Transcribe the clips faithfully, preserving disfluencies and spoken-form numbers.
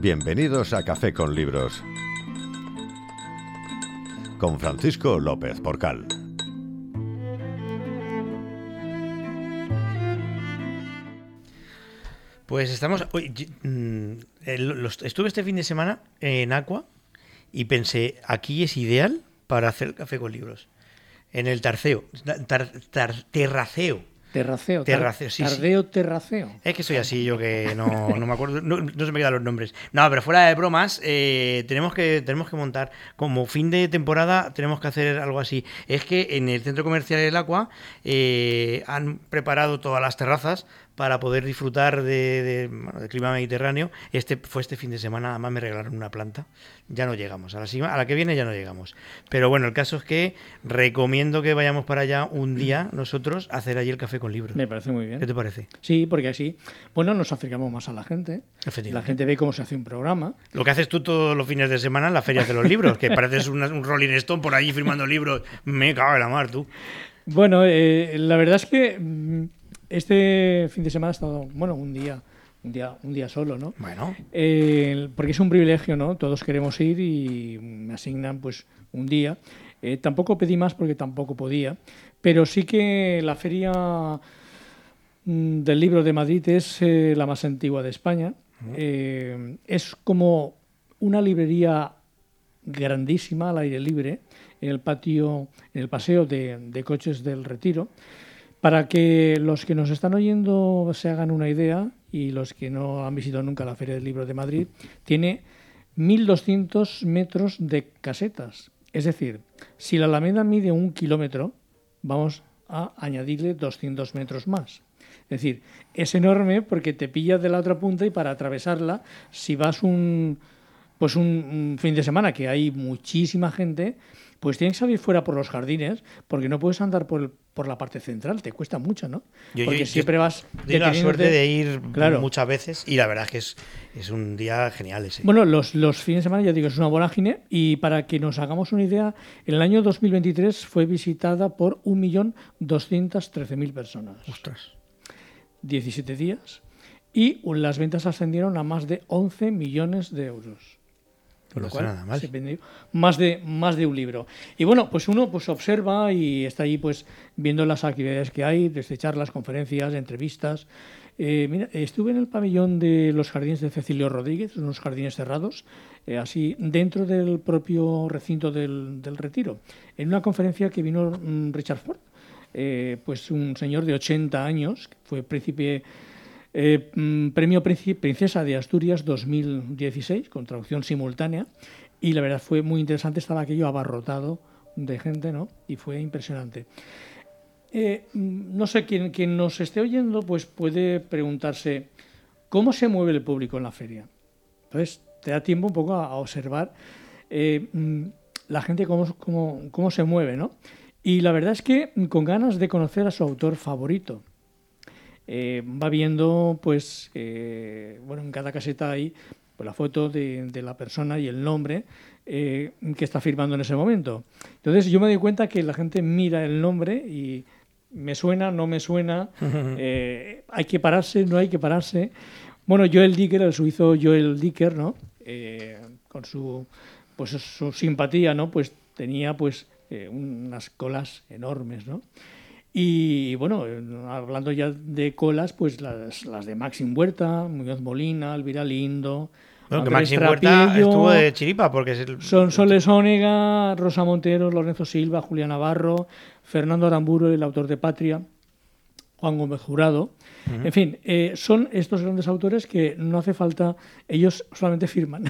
Bienvenidos a Café con Libros, con Francisco López Porcal. Pues estamos... Uy, estuve este fin de semana en Aqua y pensé, aquí es ideal para hacer café con libros. En el Tarceo, tar, tar, Terraceo. Terraceo, Terraceo, sí, Tardeo, sí. Terraceo. Es que soy así, yo que no, no me acuerdo, no, no se me quedan los nombres. No, pero fuera de bromas, eh, tenemos que tenemos que montar, como fin de temporada, tenemos que hacer algo así. Es que en el centro comercial del Aqua eh, han preparado todas las terrazas para poder disfrutar de, de, bueno, del clima mediterráneo. Este fue este fin de semana, además me regalaron una planta. Ya no llegamos, a la, a la que viene ya no llegamos. Pero bueno, el caso es que recomiendo que vayamos para allá un día nosotros a hacer allí el café con libros. Me parece muy bien. ¿Qué te parece? Sí, porque así, bueno, nos acercamos más a la gente. La gente ve cómo se hace un programa. Lo que haces tú todos los fines de semana en las ferias de los libros, que pareces un, un Rolling Stone por allí firmando libros. Me cago en la mar, tú. Bueno, eh, la verdad es que este fin de semana ha estado, bueno, un día, un día, un día solo, ¿no? Bueno. Eh, porque es un privilegio, ¿no? Todos queremos ir y me asignan, pues, un día. Eh, tampoco pedí más porque tampoco podía, pero sí que la feria mm, del libro de Madrid es eh, la más antigua de España. Uh-huh. Eh, es como una librería grandísima al aire libre en el patio, en el paseo de, de coches del Retiro. Para que los que nos están oyendo se hagan una idea y los que no han visitado nunca la Feria del Libro de Madrid, tiene mil doscientos metros de casetas. Es decir, si la Alameda mide un kilómetro, vamos a añadirle doscientos metros más. Es decir, es enorme porque te pillas de la otra punta y para atravesarla, si vas un, pues un, un fin de semana que hay muchísima gente, pues tienes que salir fuera por los jardines porque no puedes andar por, el, por la parte central, te cuesta mucho, ¿no? Yo, porque yo, siempre yo vas... Tengo la suerte de ir claro. muchas veces y la verdad es que es, es un día genial ese. Bueno, los, los fines de semana, ya digo, es una vorágine y para que nos hagamos una idea, en el año dos mil veintitrés fue visitada por un millón doscientas trece mil personas. Ostras. diecisiete días y las ventas ascendieron a más de once millones de euros. Con lo cual nada mal. Se vendió más de más de un libro. Y bueno, pues uno pues observa y está ahí pues viendo las actividades que hay, desde charlas, conferencias, entrevistas. Eh, mira, estuve en el pabellón de los jardines de Cecilio Rodríguez, unos jardines cerrados, eh, así dentro del propio recinto del, del Retiro, en una conferencia que vino um, Richard Ford, eh, pues un señor de ochenta años, que fue príncipe... Eh, premio Princesa de Asturias dos mil dieciséis con traducción simultánea y la verdad fue muy interesante, estaba aquello abarrotado de gente, ¿no? Y fue impresionante. Eh, no sé, quien, quien nos esté oyendo pues puede preguntarse ¿cómo se mueve el público en la feria? Entonces te da tiempo un poco a, a observar eh, la gente cómo, cómo, cómo se mueve, ¿no? Y la verdad es que con ganas de conocer a su autor favorito. Eh, va viendo, pues, eh, bueno, en cada caseta hay pues, la foto de, de la persona y el nombre eh, que está firmando en ese momento. Entonces yo me doy cuenta que la gente mira el nombre y me suena, no me suena, eh, hay que pararse, no hay que pararse. Bueno, Joel Dicker, el suizo Joel Dicker, ¿no? Eh, con su, pues, su simpatía, ¿no? Pues tenía, pues, eh, unas colas enormes, ¿no? Y bueno, hablando ya de colas, pues las, las de Maxim Huerta, Muñoz Molina, Elvira Lindo... Bueno, que Maxim Huerta estuvo de chiripa porque... Es el... Son Soles Ónega, Rosa Montero, Lorenzo Silva, Julián Navarro, Fernando Aramburu, el autor de Patria, Juan Gómez Jurado... Uh-huh. En fin, eh, son estos grandes autores que no hace falta, ellos solamente firman.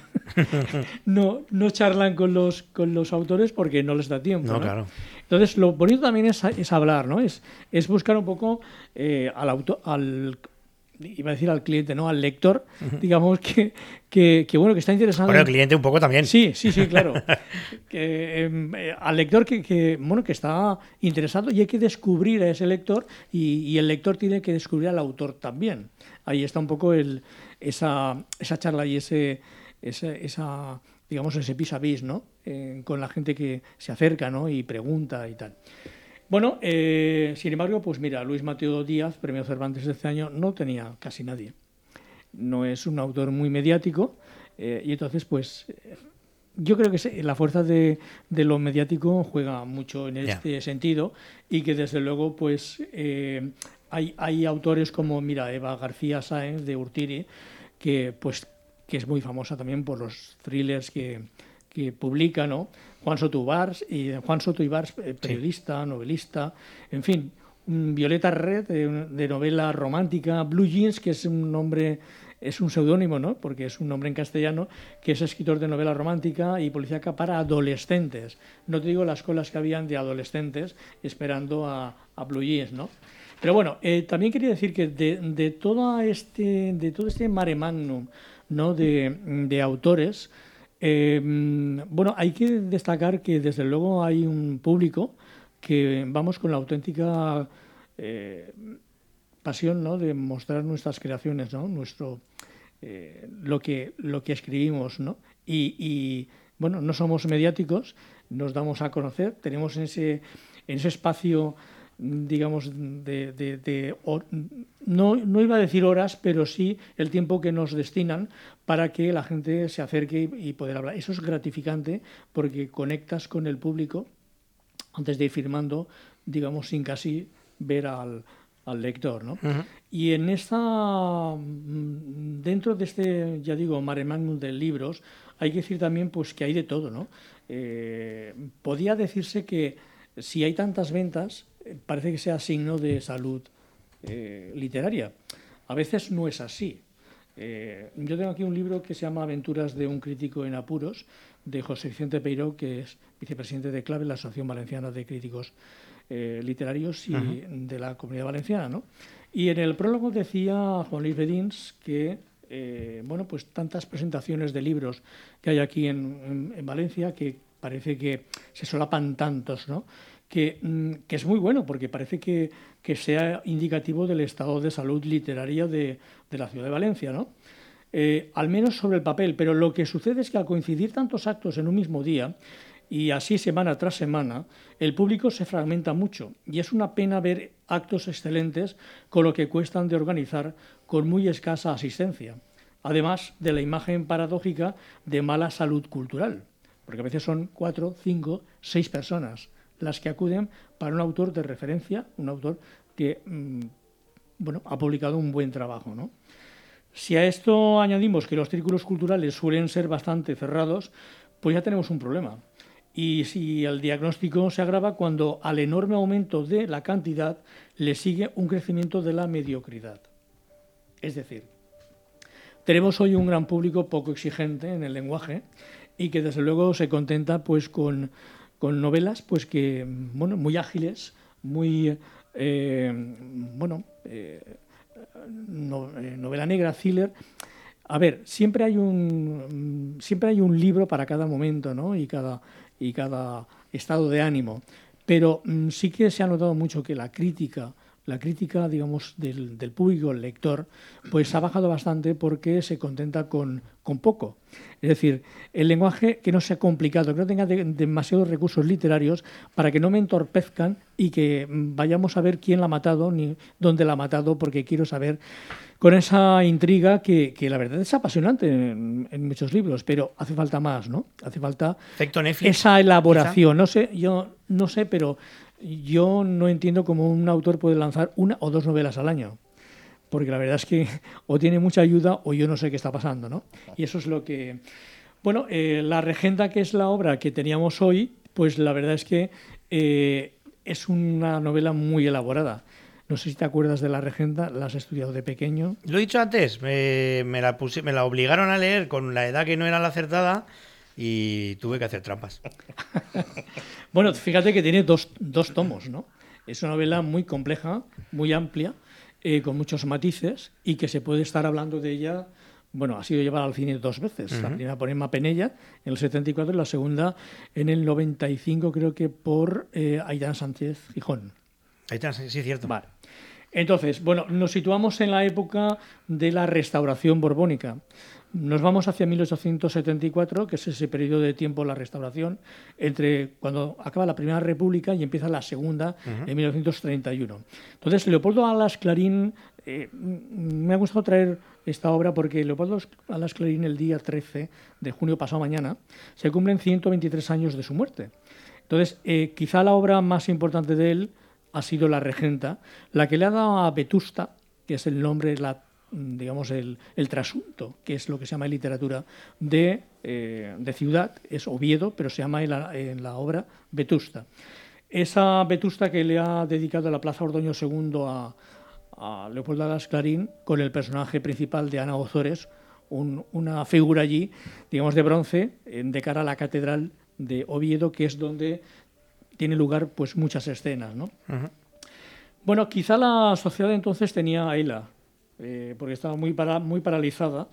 no, no charlan con los, con los autores porque no les da tiempo. No, ¿no? Claro. Entonces, lo bonito también es, es hablar, ¿no? Es, es buscar un poco eh, al autor, al iba a decir al cliente, ¿no? Al lector, uh-huh. digamos que, que, que bueno, que está interesado. Bueno, el cliente un poco también. Sí, sí, sí, claro. que, eh, al lector que, que, bueno, que está interesado y hay que descubrir a ese lector y, y el lector tiene que descubrir al autor también. Ahí está un poco el, esa, esa charla y ese, ese, esa, digamos, ese vis a vis, ¿no? Eh, con la gente que se acerca, ¿no? Y pregunta y tal. Bueno, eh, sin embargo, pues mira, Luis Mateo Díaz, premio Cervantes de este año, no tenía casi nadie. No es un autor muy mediático, Eh, y entonces, pues, eh, yo creo que se- la fuerza de, de lo mediático juega mucho en Ya. este sentido y que desde luego, pues, eh, hay, hay autores como, mira, Eva García Sáenz de Urtiri, que, pues, que es muy famosa también por los thrillers que, que publica, ¿no? Juan Soto Ibars, y Juan Soto Ibars, eh, periodista, novelista, en fin, mm, Violeta Red, de, de novela romántica, Blue Jeans, que es un nombre, es un seudónimo, ¿no? Porque es un nombre en castellano, que es escritor de novela romántica y policíaca para adolescentes. No te digo las colas que habían de adolescentes esperando a, a Blue Jeans, ¿no? Pero bueno, eh, también quería decir que de, de, toda este, de todo este mare magnum, ¿no? de, de autores, eh, bueno, hay que destacar que desde luego hay un público que vamos con la auténtica eh, pasión, ¿no? de mostrar nuestras creaciones, ¿no? Nuestro, eh, lo, que, lo que escribimos, ¿no? Y, y, bueno, no somos mediáticos, nos damos a conocer, tenemos en ese, en ese espacio, digamos, de, de, de or, no, no iba a decir horas, pero sí el tiempo que nos destinan para que la gente se acerque y, y poder hablar. Eso es gratificante porque conectas con el público antes de ir firmando, digamos, sin casi ver al, al lector, ¿no? Uh-huh. Y en esta, dentro de este, ya digo, mare magnum de libros, hay que decir también pues que hay de todo, ¿no? Eh, podía decirse que si hay tantas ventas, parece que sea signo de salud eh, literaria. A veces no es así. Eh, yo tengo aquí un libro que se llama Aventuras de un crítico en apuros, de José Vicente Peiró, que es vicepresidente de CLAVE, la Asociación Valenciana de Críticos eh, Literarios y uh-huh. de la Comunidad Valenciana, ¿no? Y en el prólogo decía Juan Luis Bedins que eh, bueno, pues tantas presentaciones de libros que hay aquí en, en, en Valencia, que parece que se solapan tantos, ¿no? Que, que es muy bueno porque parece que, que sea indicativo del estado de salud literaria de, de la ciudad de Valencia, ¿no? Eh, al menos sobre el papel, pero lo que sucede es que al coincidir tantos actos en un mismo día y así semana tras semana, el público se fragmenta mucho y es una pena ver actos excelentes con lo que cuestan de organizar con muy escasa asistencia, además de la imagen paradójica de mala salud cultural, porque a veces son cuatro, cinco, seis personas las que acuden para un autor de referencia, un autor que mmm, bueno, ha publicado un buen trabajo, ¿no? Si a esto añadimos que los círculos culturales suelen ser bastante cerrados, pues ya tenemos un problema. Y si el diagnóstico se agrava cuando al enorme aumento de la cantidad le sigue un crecimiento de la mediocridad. Es decir, tenemos hoy un gran público poco exigente en el lenguaje y que desde luego se contenta pues con, con novelas pues que bueno, muy ágiles, muy eh, bueno, eh, no, eh, novela negra, thriller. A ver, siempre hay un siempre hay un libro para cada momento, ¿no? Y cada y cada estado de ánimo. Pero mm, sí que se ha notado mucho que la crítica, la crítica, digamos, del, del público, el lector, pues ha bajado bastante porque se contenta con, con poco. Es decir, el lenguaje que no sea complicado, que no tenga de, demasiados recursos literarios para que no me entorpezcan y que vayamos a ver quién la ha matado ni dónde la ha matado, porque quiero saber, con esa intriga que, que la verdad es apasionante en, en muchos libros, pero hace falta más, ¿no? Hace falta esa elaboración. No sé, yo no sé, pero yo no entiendo cómo un autor puede lanzar una o dos novelas al año, porque la verdad es que o tiene mucha ayuda o yo no sé qué está pasando, ¿no? Y eso es lo que... Bueno, eh, La Regenta, que es la obra que teníamos hoy, pues la verdad es que eh, es una novela muy elaborada. No sé si te acuerdas de La Regenta, la has estudiado de pequeño. Lo he dicho antes, me, me, la puse, me la obligaron a leer con la edad que no era la acertada y tuve que hacer trampas. Bueno, fíjate que tiene dos, dos tomos, ¿no? Es una novela muy compleja, muy amplia, eh, con muchos matices y que se puede estar hablando de ella. Bueno, ha sido llevada al cine dos veces. Uh-huh. La primera por Emma Penella en el setenta y cuatro y la segunda en el noventa y cinco, creo que por eh, Aitana Sánchez Gijón. Aitana, sí, cierto. Vale. Entonces, bueno, nos situamos en la época de la Restauración borbónica. Nos vamos hacia mil ochocientos setenta y cuatro, que es ese periodo de tiempo, la Restauración, entre cuando acaba la Primera República y empieza la Segunda, uh-huh. en mil novecientos treinta y uno. Entonces, Leopoldo Alas Clarín, eh, me ha gustado traer esta obra porque Leopoldo Alas Clarín, el día trece de junio, pasado mañana, se cumplen ciento veintitrés años de su muerte. Entonces, eh, quizá la obra más importante de él ha sido La Regenta, la que le ha dado a Vetusta, que es el nombre, la, digamos, el, el trasunto, que es lo que se llama en literatura, de, eh, de ciudad, es Oviedo, pero se llama en la, en la obra Vetusta. Esa Vetusta que le ha dedicado la Plaza Ordoño segundo a, a Leopoldo Alas Clarín, con el personaje principal de Ana Ozores, un, una figura allí, digamos, de bronce, de cara a la catedral de Oviedo, que es donde tiene lugar pues muchas escenas, ¿no? Uh-huh. Bueno, quizá la sociedad entonces tenía a ELA, eh, porque estaba muy, para, muy paralizada,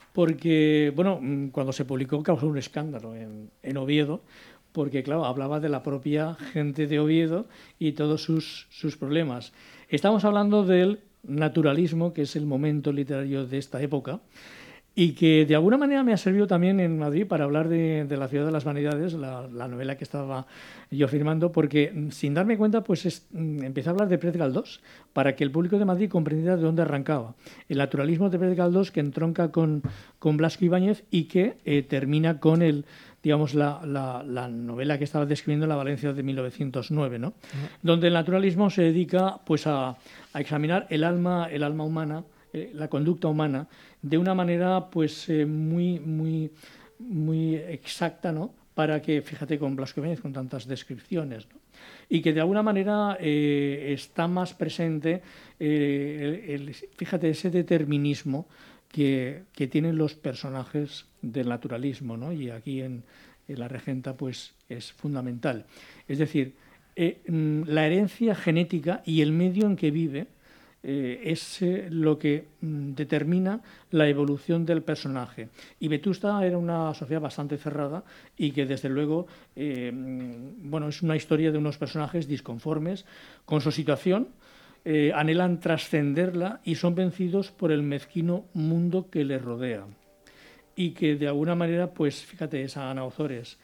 porque, bueno, cuando se publicó causó un escándalo en, en Oviedo, porque, claro, hablaba de la propia gente de Oviedo y todos sus, sus problemas. Estamos hablando del naturalismo, que es el momento literario de esta época, y que de alguna manera me ha servido también en Madrid para hablar de, de La ciudad de las vanidades, la, la novela que estaba yo firmando, porque sin darme cuenta pues es, empecé a hablar de Pérez Galdós para que el público de Madrid comprendiera de dónde arrancaba. El naturalismo de Pérez Galdós, que entronca con, con Blasco Ibáñez y que eh, termina con el, digamos, la, la, la novela que estaba describiendo, La Valencia de mil novecientos nueve, ¿no? Uh-huh. Donde el naturalismo se dedica pues a, a examinar el alma, el alma humana, la conducta humana, de una manera pues eh, muy, muy, muy exacta, ¿no? Para que, fíjate, con Blasco Ibáñez, con tantas descripciones, ¿no? Y que de alguna manera eh, está más presente, eh, el, el, fíjate, ese determinismo que, que tienen los personajes del naturalismo, ¿no? Y aquí en, en La Regenta pues es fundamental. Es decir, eh, la herencia genética y el medio en que vive Eh, es eh, lo que mm, determina la evolución del personaje. Y Vetusta era una sociedad bastante cerrada y que desde luego eh, bueno, es una historia de unos personajes disconformes con su situación, eh, anhelan trascenderla y son vencidos por el mezquino mundo que les rodea. Y que de alguna manera, pues fíjate, esa Ana Ozores,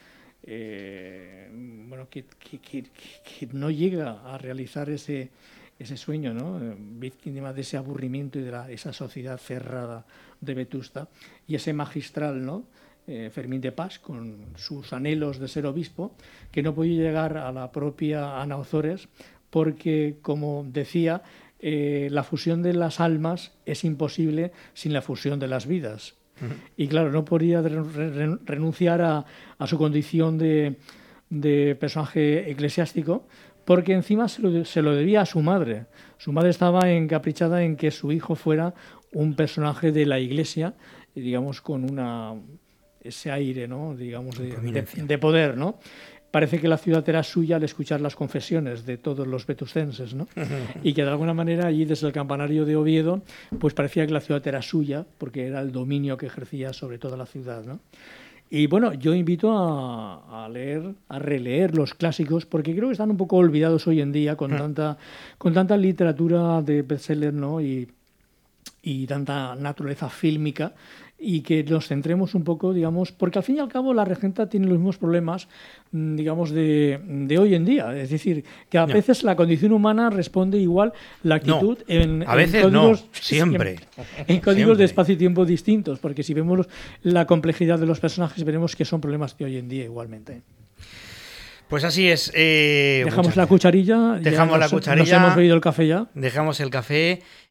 eh, bueno, que, que, que, que no llega a realizar ese ese sueño, ¿no? Víctima de ese aburrimiento y de la, esa sociedad cerrada de Vetusta, y ese magistral, ¿no? Eh, Fermín de Pas, con sus anhelos de ser obispo, que no podía llegar a la propia Ana Ozores porque, como decía, eh, la fusión de las almas es imposible sin la fusión de las vidas. Uh-huh. Y claro, no podía renunciar a, a su condición de, de personaje eclesiástico, porque encima se lo, se lo debía a su madre. Su madre estaba encaprichada en que su hijo fuera un personaje de la Iglesia, digamos, con una ese aire, ¿no? Digamos, de, de, de poder, ¿no? Parece que la ciudad era suya al escuchar las confesiones de todos los vetustenses, ¿no? Y que de alguna manera allí desde el campanario de Oviedo pues parecía que la ciudad era suya, porque era el dominio que ejercía sobre toda la ciudad, ¿no? Y bueno, yo invito a, a leer, a releer los clásicos, porque creo que están un poco olvidados hoy en día con tanta, con tanta literatura de bestseller, ¿no? Y, y tanta naturaleza fílmica, y que nos centremos un poco, digamos, porque al fin y al cabo La Regenta tiene los mismos problemas, digamos, de, de hoy en día. Es decir, que a no. veces la condición humana responde igual la actitud no. en, a veces en códigos, no, siempre. En códigos siempre. de espacio y tiempo distintos, porque si vemos los, la complejidad de los personajes, veremos que son problemas de hoy en día igualmente. Pues así es. Eh, dejamos la cucharilla. Dejamos nos, la cucharilla. Nos hemos bebido el café ya. Dejamos el café.